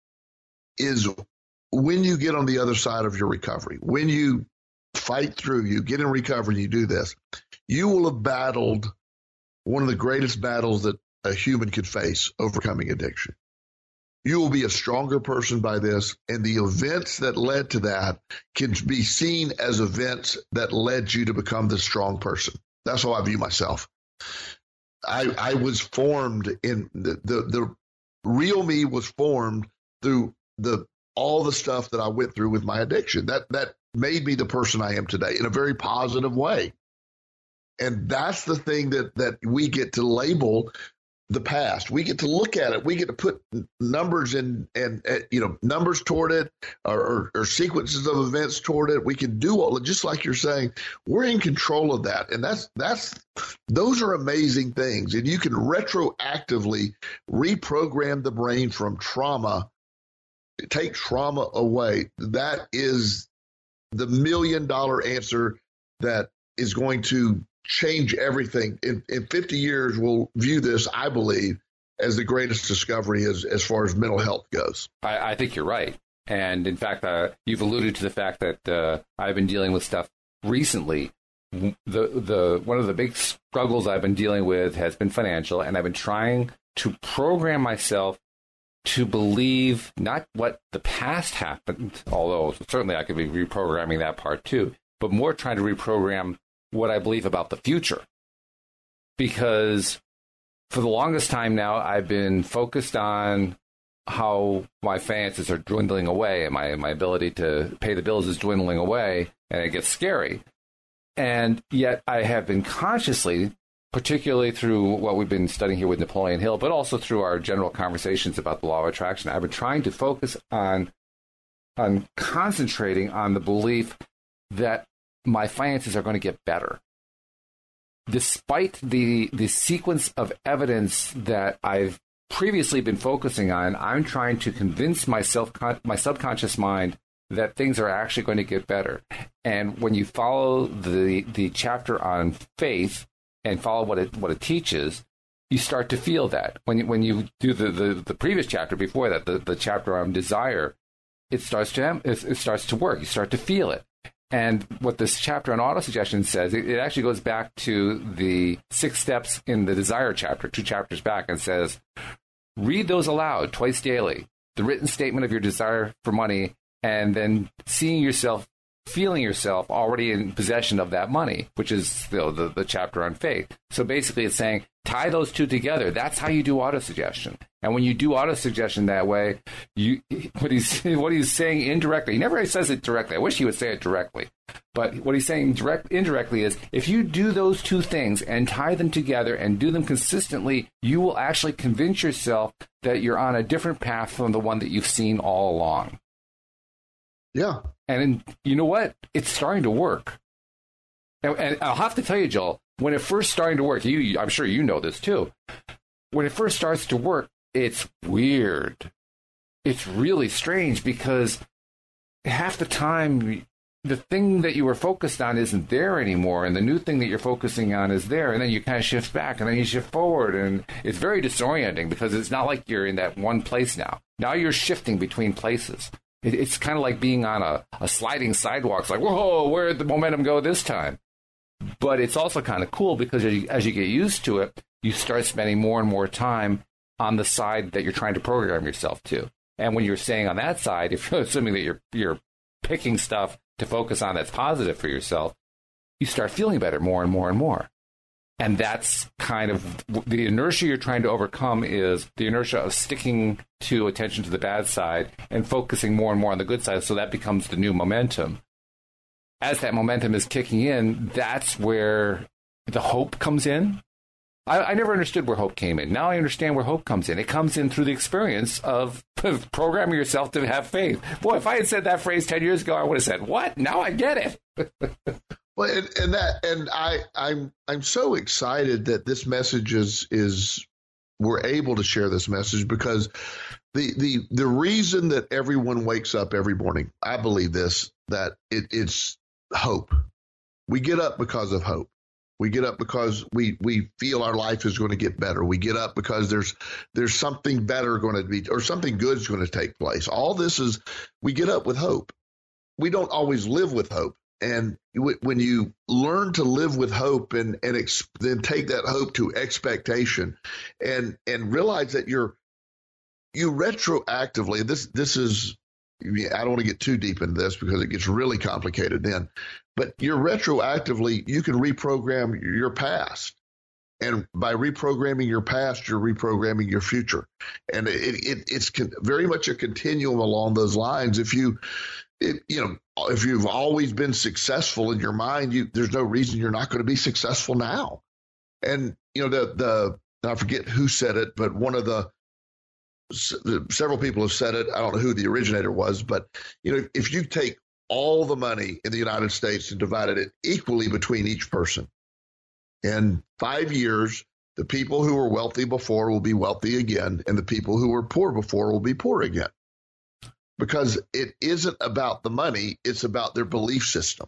is when you get on the other side of your recovery, when you fight through, you get in recovery, you do this, you will have battled one of the greatest battles that a human could face, overcoming addiction. You will be a stronger person by this, and the events that led to that can be seen as events that led you to become this strong person. That's how I view myself. I I was formed in the, the the real me was formed through the all the stuff that I went through with my addiction. That that made me the person I am today in a very positive way. And that's the thing that that we get to label the past. We get to look at it. We get to put numbers in and, and you know, numbers toward it or, or, or sequences of events toward it. We can do all, just like you're saying, we're in control of that. And that's, that's, those are amazing things. And you can retroactively reprogram the brain from trauma, take trauma away. That is the million dollar answer that is going to change everything. In, in fifty years, we'll view this, I believe, as the greatest discovery as, as far as mental health goes. I, I think you're right. And in fact, uh, you've alluded to the fact that uh, I've been dealing with stuff recently. The the one of the big struggles I've been dealing with has been financial, and I've been trying to program myself to believe not what the past happened, although certainly I could be reprogramming that part too, but more trying to reprogram what I believe about the future. Because for the longest time now, I've been focused on how my finances are dwindling away and my, my ability to pay the bills is dwindling away, and it gets scary. And yet I have been consciously, particularly through what we've been studying here with Napoleon Hill, but also through our general conversations about the law of attraction, I've been trying to focus on, on concentrating on the belief that my finances are going to get better. Despite the the sequence of evidence that I've previously been focusing on, I'm trying to convince myself, my subconscious mind that things are actually going to get better. And when you follow the the chapter on faith and follow what it what it teaches, you start to feel that. When you, when you do the, the, the previous chapter before that, the, the chapter on desire, it starts to it starts to work. You start to feel it. And what this chapter on autosuggestion says, it, it actually goes back to the six steps in the desire chapter, two chapters back, and says, read those aloud twice daily, the written statement of your desire for money, and then seeing yourself, feeling yourself already in possession of that money, which is you know, the, the chapter on faith. So basically it's saying, tie those two together. That's how you do autosuggestion. And when you do autosuggestion that way, you what he's what he's saying indirectly, he never says it directly. I wish he would say it directly. But what he's saying direct, indirectly is, if you do those two things and tie them together and do them consistently, you will actually convince yourself that you're on a different path from the one that you've seen all along. Yeah. And you know what? It's starting to work. And, and I'll have to tell you, Joel, when it first started to work, you, I'm sure you know this too. When it first starts to work, it's weird. It's really strange because half the time, the thing that you were focused on isn't there anymore, and the new thing that you're focusing on is there, and then you kind of shift back, and then you shift forward, and it's very disorienting because it's not like you're in that one place now. Now you're shifting between places. It, it's kind of like being on a, a sliding sidewalk. It's like, whoa, where did the momentum go this time? But it's also kind of cool because as you, as you get used to it, you start spending more and more time on the side that you're trying to program yourself to. And when you're staying on that side, if you're assuming that you're you're picking stuff to focus on that's positive for yourself, you start feeling better more and more and more. And that's kind of the inertia you're trying to overcome, is the inertia of sticking to attention to the bad side and focusing more and more on the good side. So that becomes the new momentum. As that momentum is kicking in, that's where the hope comes in. I, I never understood where hope came in. Now I understand where hope comes in. It comes in through the experience of, of programming yourself to have faith. Boy, if I had said that phrase ten years ago, I would have said, what? Now I get it. Well, and, and that, and I, I'm, I'm so excited that this message is, is we're able to share this message, because the, the, the reason that everyone wakes up every morning, I believe this, that it, it's hope. We get up because of hope. We get up because we, we feel our life is going to get better. We get up because there's there's something better going to be, or something good is going to take place. All this is, we get up with hope. We don't always live with hope. And when you learn to live with hope and and ex- then take that hope to expectation, and and realize that you're you retroactively, this this is, I don't want to get too deep into this because it gets really complicated then, but you're retroactively, you can reprogram your past. And by reprogramming your past, you're reprogramming your future. And it, it, it's con- very much a continuum along those lines. If you, it, you know, if you've always been successful in your mind, you, there's no reason you're not going to be successful now. And, you know, the, the, I forget who said it, but one of the, several people have said it. I don't know who the originator was, but, you know, if you take all the money in the United States and divided it equally between each person, in five years, the people who were wealthy before will be wealthy again, and the people who were poor before will be poor again. Because it isn't about the money, it's about their belief system.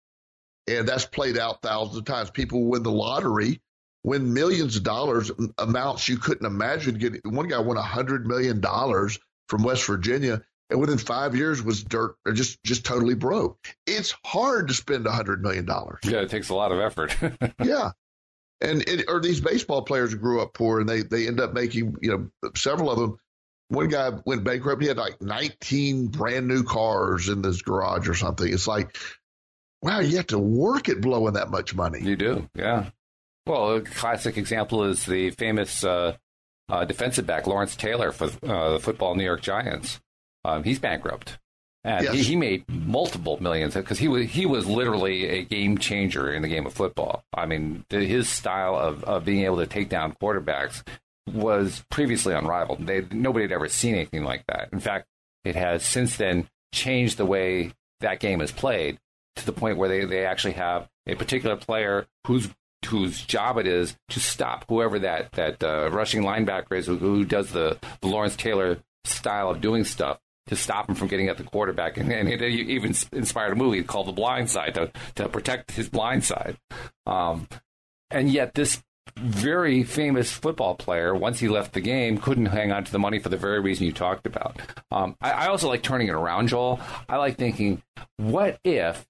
And that's played out thousands of times. People win the lottery, win millions of dollars, amounts you couldn't imagine getting. One guy won one hundred million dollars from West Virginia, and within five years was dirt, or just, just totally broke. It's hard to spend one hundred million dollars. Yeah, it takes a lot of effort. Yeah. And it, or these baseball players who grew up poor, and they, they end up making, you know, several of them. One guy went bankrupt. He had like nineteen brand new cars in this garage or something. It's like, wow, you have to work at blowing that much money. You do, yeah. Well, a classic example is the famous uh, uh, defensive back, Lawrence Taylor, for uh, the football New York Giants. Um, he's bankrupt. And yes. he, he made multiple millions because he was he was literally a game changer in the game of football. I mean, his style of, of being able to take down quarterbacks was previously unrivaled. They, nobody had ever seen anything like that. In fact, it has since then changed the way that game is played to the point where they, they actually have a particular player whose whose job it is to stop whoever that, that uh, rushing linebacker is who, who does the, the Lawrence Taylor style of doing stuff, to stop him from getting at the quarterback. And, and it even inspired a movie called The Blind Side to, to protect his blind side. Um, and yet this very famous football player, once he left the game, couldn't hang on to the money for the very reason you talked about. Um, I, I also like turning it around, Joel. I like thinking, what if,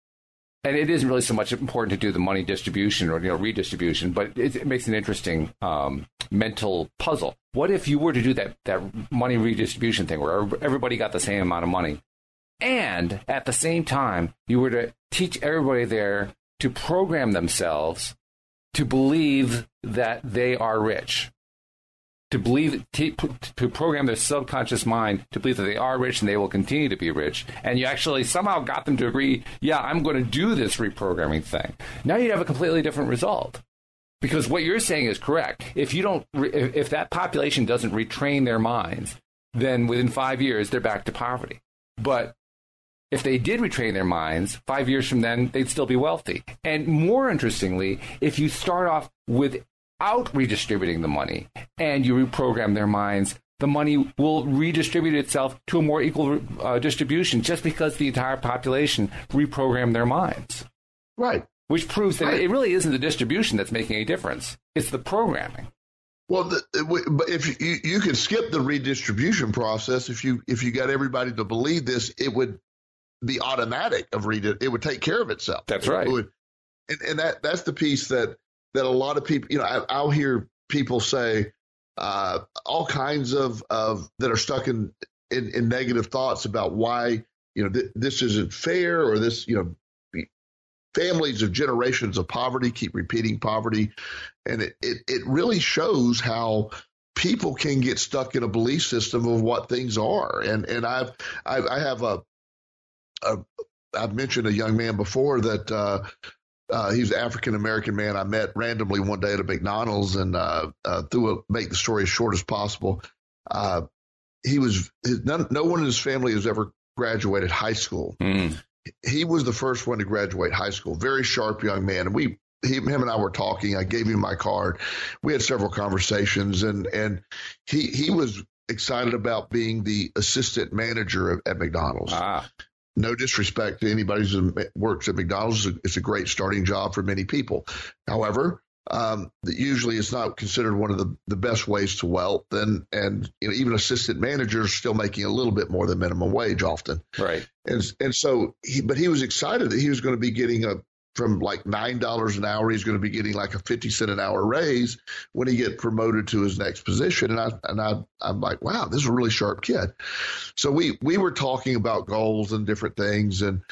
and it isn't really so much important to do the money distribution or, you know, redistribution, but it, it makes an interesting um, mental puzzle. What if you were to do that, that money redistribution thing where everybody got the same amount of money, and at the same time, you were to teach everybody there to program themselves to believe that they are rich, to believe, to, to program their subconscious mind to believe that they are rich and they will continue to be rich. And you actually somehow got them to agree, yeah, I'm going to do this reprogramming thing. Now you'd have a completely different result. Because what you're saying is correct. If you don't, if, if that population doesn't retrain their minds, then within five years, they're back to poverty. But if they did retrain their minds, five years from then, they'd still be wealthy. And more interestingly, if you start off without redistributing the money and you reprogram their minds, the money will redistribute itself to a more equal uh, distribution just because the entire population reprogrammed their minds. Right. Which proves that right. it really isn't the distribution that's making a difference. It's the programming. Well, the, but if you, you could skip the redistribution process, if you if you got everybody to believe this, it would be automatic of read it would take care of itself. That's right. It would, and, and that that's the piece that that a lot of people, you know, I, I'll hear people say uh, all kinds of of that are stuck in, in in negative thoughts about why, you know, th- this isn't fair, or this, you know, families of generations of poverty keep repeating poverty, and it it, it really shows how people can get stuck in a belief system of what things are. And and I've I, I have a Uh, I've mentioned a young man before that uh, uh, he's an African-American man I met randomly one day at a McDonald's, and uh, uh, through a, make the story as short as possible, uh, he was his, none, no one in his family has ever graduated high school. Mm. He was the first one to graduate high school. Very sharp young man, and we he, him and I were talking. I gave him my card. We had several conversations, and and he he was excited about being the assistant manager at, at McDonald's. Ah. No disrespect to anybody who works at McDonald's. It's a great starting job for many people. However, um, usually it's not considered one of the, the best ways to wealth. And, and you know, even assistant managers still making a little bit more than minimum wage often. Right. And and so, he, but he was excited that he was going to be getting a, from like nine dollars an hour, he's going to be getting like a fifty cent an hour raise when he get promoted to his next position. And I, and I, I'm like, wow, this is a really sharp kid. So we, we were talking about goals and different things. And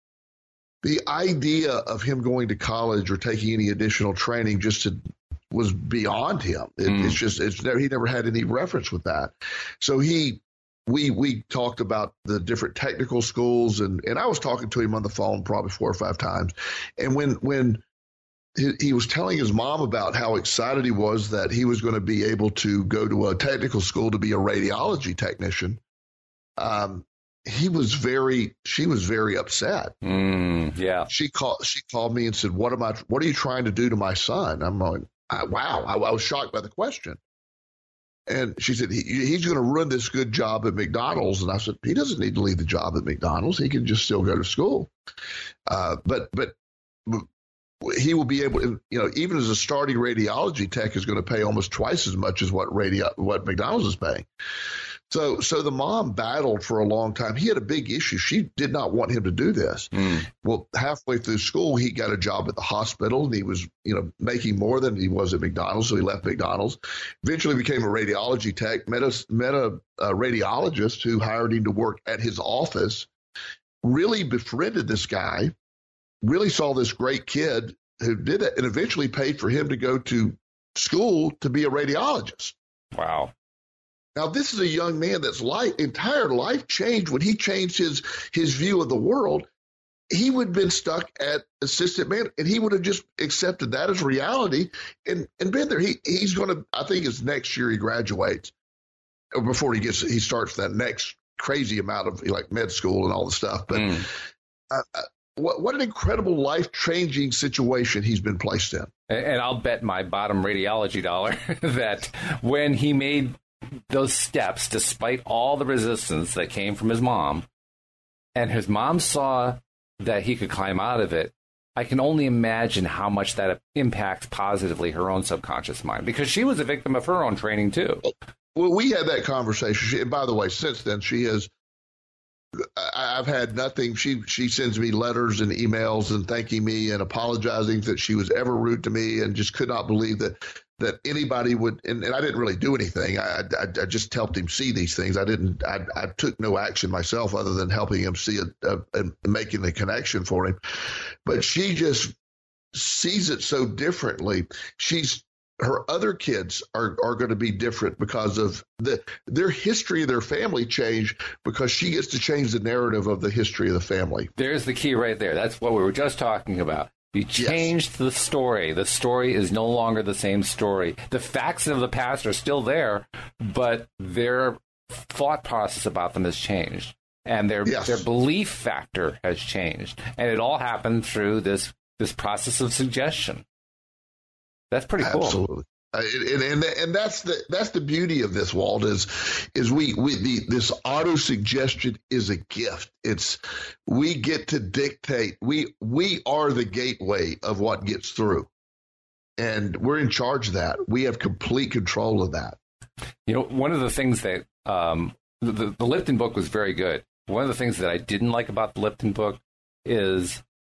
the idea of him going to college or taking any additional training just to, was beyond him. It, mm. It's just, it's never, he never had any reference with that. So he, We we talked about the different technical schools, and, and I was talking to him on the phone probably four or five times. And when when he, he was telling his mom about how excited he was that he was going to be able to go to a technical school to be a radiology technician, um, he was very she was very upset. Mm, yeah, she called she called me and said, "What am I? What are you trying to do to my son?" I'm going, "Wow!" I, I was shocked by the question. And she said, he, he's going to run this good job at McDonald's. And I said, he doesn't need to leave the job at McDonald's. He can just still go to school. Uh, but but he will be able to, you know, even as a starting radiology tech is going to pay almost twice as much as what radio, what McDonald's is paying. So so the mom battled for a long time. He had a big issue. She did not want him to do this. Mm. Well, halfway through school, he got a job at the hospital, and he was, you know, making more than he was at McDonald's. So he left McDonald's, eventually became a radiology tech, met a, met a, a radiologist who hired him to work at his office, really befriended this guy, really saw this great kid who did it, and eventually paid for him to go to school to be a radiologist. Wow. Now, this is a young man that's life, entire life changed when he changed his his view of the world. He would have been stuck at assistant man, and he would have just accepted that as reality and, and been there. He he's going to, I think it's next year he graduates, or before he gets he starts that next crazy amount of like med school and all the stuff. But mm. uh, uh, what what an incredible life changing situation he's been placed in. And I'll bet my bottom radiology dollar that when he made those steps, despite all the resistance that came from his mom, and his mom saw that he could climb out of it, I can only imagine how much that impacts positively her own subconscious mind, because she was a victim of her own training too. Well, we had that conversation. She, and by the way, since then, she has, I, I've had nothing. She, she sends me letters and emails and thanking me and apologizing that she was ever rude to me and just could not believe that, that anybody would, and, and I didn't really do anything. I, I, I just helped him see these things. I didn't, I, I took no action myself other than helping him see it uh, and making the connection for him. But she just sees it so differently. She's, her other kids are, are going to be different because of the their history of their family change, because she gets to change the narrative of the history of the family. There's the key right there. That's what we were just talking about. You changed yes. the story. The story is no longer the same story. The facts of the past are still there, but their thought process about them has changed. And their yes. their belief factor has changed. And it all happened through this this process of suggestion. That's pretty cool. Absolutely. Uh, and, and and that's the that's the beauty of this, Walt, is is we we the this auto suggestion is a gift. It's we get to dictate. We we are the gateway of what gets through, and we're in charge of that. We have complete control of that. You know, one of the things that um, the the Lipton book was very good. One of the things that I didn't like about the Lipton book is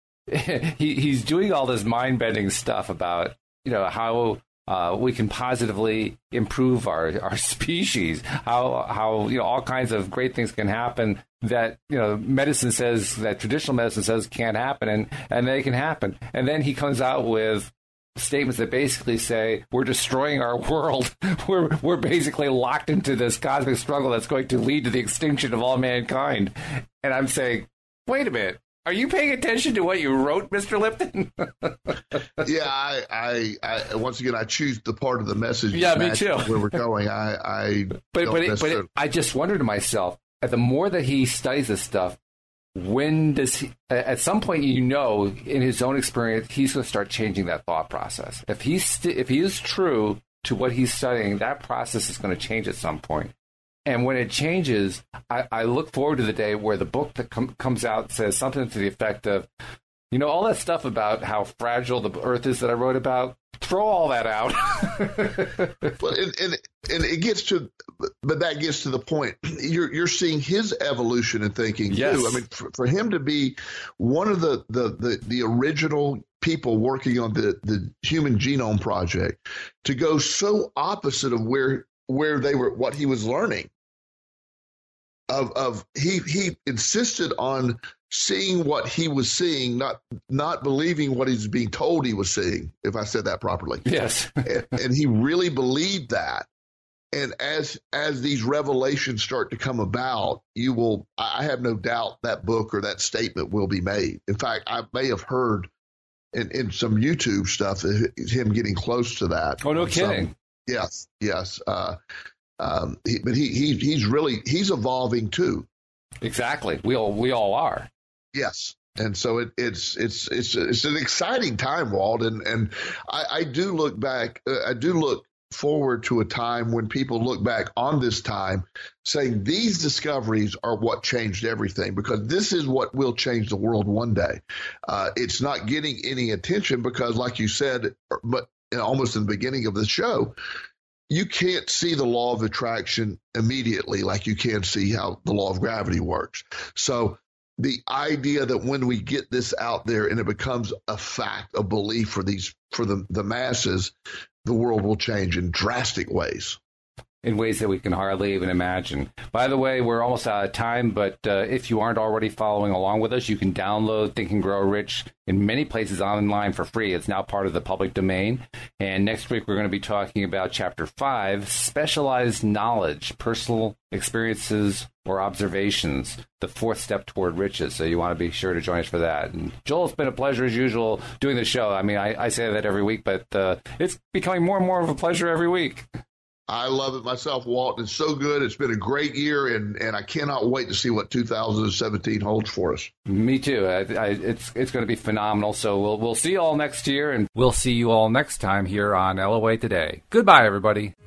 he he's doing all this mind bending stuff about, you know, how uh, we can positively improve our, our species, how, how, you know, all kinds of great things can happen that, you know, medicine says, that traditional medicine says can't happen, and, and they can happen. And then he comes out with statements that basically say we're destroying our world. We're, we're basically locked into this cosmic struggle that's going to lead to the extinction of all mankind. And I'm saying, wait a minute. Are you paying attention to what you wrote, Mister Lipton? yeah, I, I, I, once again, I choose the part of the message. Yeah, me too. Where we're going, I, I. But but, it, but it, I just wonder to myself, the more that he studies this stuff, when does he? At some point, you know, in his own experience, he's going to start changing that thought process. If he's st- if he is true to what he's studying, that process is going to change at some point. And when it changes, I, I look forward to the day where the book that com- comes out says something to the effect of, you know, all that stuff about how fragile the Earth is that I wrote about, throw all that out. Well, and, and and it gets to, but that gets to the point. You're you're seeing his evolution in thinking yes. too. I mean, for, for him to be one of the the the, the original people working on the, the Human Genome Project, to go so opposite of where where they were, what he was learning. Of of he he insisted on seeing what he was seeing, not not believing what he's being told he was seeing, if I said that properly. Yes. and, and he really believed that. And as as these revelations start to come about, you will, I have no doubt that book or that statement will be made. In fact, I may have heard in, in some YouTube stuff him getting close to that. Oh, no kidding. Some, yes, yes. Uh, Um, he, but he, he he's really he's evolving too. Exactly. We all we all are. Yes, and so it, it's it's it's it's an exciting time, Walt. And and I, I do look back. Uh, I do look forward to a time when people look back on this time, saying these discoveries are what changed everything, because this is what will change the world one day. Uh, it's not getting any attention because, like you said, but almost in the beginning of the show, you can't see the law of attraction immediately like you can see how the law of gravity works. So the idea that when we get this out there and it becomes a fact, a belief for these for the, the masses, the world will change in drastic ways. In ways that we can hardly even imagine. By the way, we're almost out of time, but uh, if you aren't already following along with us, you can download Think and Grow Rich in many places online for free. It's now part of the public domain. And next week, we're going to be talking about Chapter five, Specialized Knowledge, Personal Experiences or Observations, the fourth step toward riches. So you want to be sure to join us for that. And Joel, it's been a pleasure as usual doing the show. I mean, I, I say that every week, but uh, it's becoming more and more of a pleasure every week. I love it myself, Walt. It's so good. It's been a great year, and, and I cannot wait to see what two thousand seventeen holds for us. Me too. I, I, it's it's going to be phenomenal. So we'll we'll see you all next year, and we'll see you all next time here on L O A Today. Goodbye, everybody.